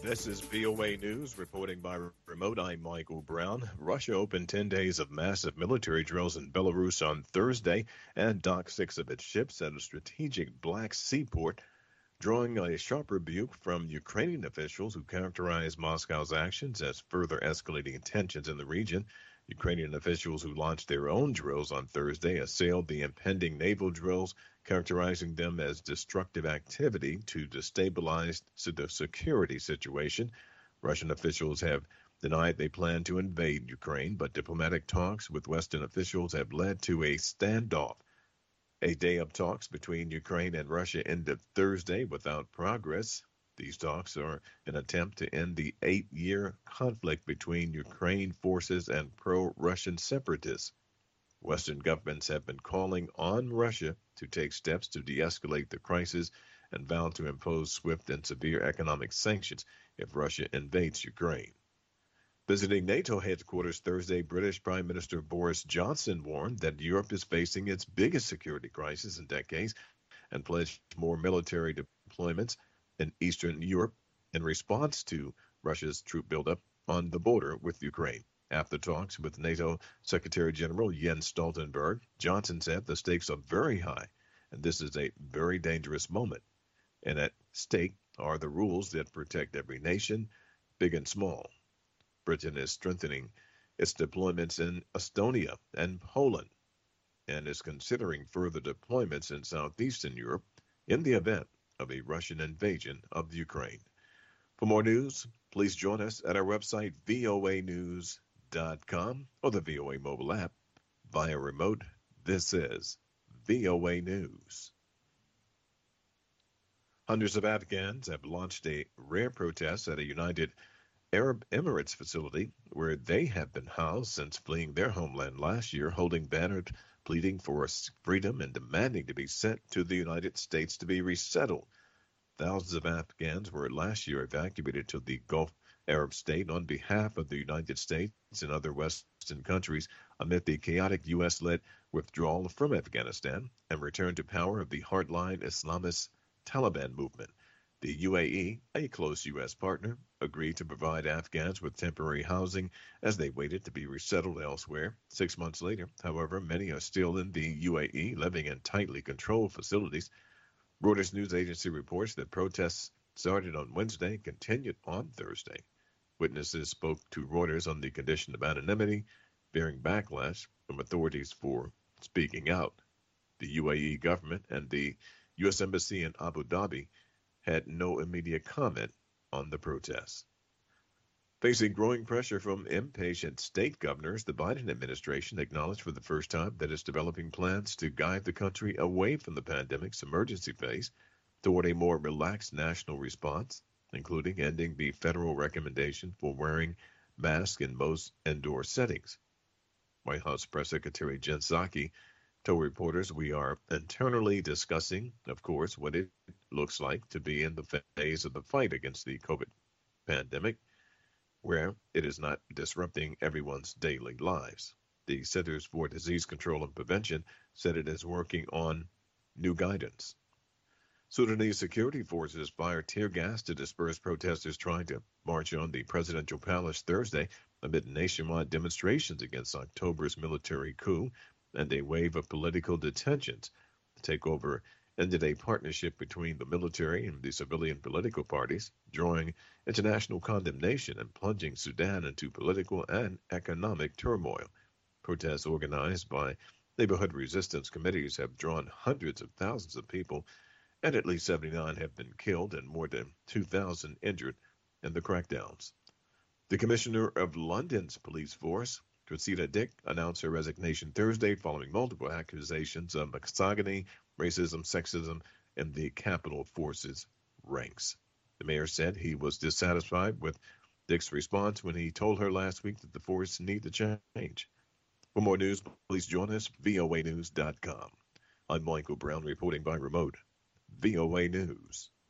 This is VOA News reporting by remote. I'm Michael Brown. Russia opened 10 days of massive military drills in Belarus on Thursday and docked 6 of its ships at a strategic Black Sea port, drawing a sharp rebuke from Ukrainian officials who characterize Moscow's actions as further escalating tensions in the region. Ukrainian officials who launched their own drills on Thursday assailed the impending naval drills, characterizing them as destructive activity to destabilize the security situation. Russian officials have denied they plan to invade Ukraine, but diplomatic talks with Western officials have led to a standoff. A day of talks between Ukraine and Russia ended Thursday without progress. These talks are an attempt to end the 8-year conflict between Ukraine forces and pro-Russian separatists. Western governments have been calling on Russia to take steps to de-escalate the crisis and vowed to impose swift and severe economic sanctions if Russia invades Ukraine. Visiting NATO headquarters Thursday, British Prime Minister Boris Johnson warned that Europe is facing its biggest security crisis in decades and pledged more military deployments in Eastern Europe in response to Russia's troop buildup on the border with Ukraine. After talks with NATO Secretary General Jens Stoltenberg, Johnson said the stakes are very high, and this is a very dangerous moment. And at stake are the rules that protect every nation, big and small. Britain is strengthening its deployments in Estonia and Poland and is considering further deployments in southeastern Europe in the event of a Russian invasion of Ukraine. For more news, please join us at our website, voanews.com, or the VOA mobile app via remote. This is VOA News. Hundreds of Afghans have launched a rare protest at a United Arab Emirates facility where they have been housed since fleeing their homeland last year, holding banners pleading for freedom and demanding to be sent to the United States to be resettled. Thousands of Afghans were last year evacuated to the Gulf Arab state on behalf of the United States and other Western countries amid the chaotic U.S.-led withdrawal from Afghanistan and return to power of the hardline Islamist Taliban movement. The UAE, a close U.S. partner, agreed to provide Afghans with temporary housing as they waited to be resettled elsewhere. 6 months later, however, many are still in the UAE, living in tightly controlled facilities. Reuters news agency reports that protests started on Wednesday and continued on Thursday. Witnesses spoke to Reuters on the condition of anonymity, fearing backlash from authorities for speaking out. The UAE government and the U.S. Embassy in Abu Dhabi had no immediate comment on the protests. Facing growing pressure from impatient state governors, the Biden administration acknowledged for the first time that it's developing plans to guide the country away from the pandemic's emergency phase toward a more relaxed national response, including ending the federal recommendation for wearing masks in most indoor settings. White House Press Secretary Jen Psaki told reporters, "We are internally discussing, of course, what it looks like to be in the phase of the fight against the COVID pandemic, where it is not disrupting everyone's daily lives." The Centers for Disease Control and Prevention said it is working on new guidance. Sudanese security forces fired tear gas to disperse protesters trying to march on the presidential palace Thursday amid nationwide demonstrations against October's military coup and a wave of political detentions. The takeover ended a partnership between the military and the civilian political parties, drawing international condemnation and plunging Sudan into political and economic turmoil. Protests organized by neighborhood resistance committees have drawn hundreds of thousands of people, and at least 79 have been killed and more than 2,000 injured in the crackdowns. The commissioner of London's police force, Cressida Dick, announced her resignation Thursday following multiple accusations of misogyny, racism, sexism in the capital force's ranks. The mayor said he was dissatisfied with Dick's response when he told her last week that the force needed to change. For more news, please join us, voanews.com. I'm Michael Brown reporting by remote. VOA News.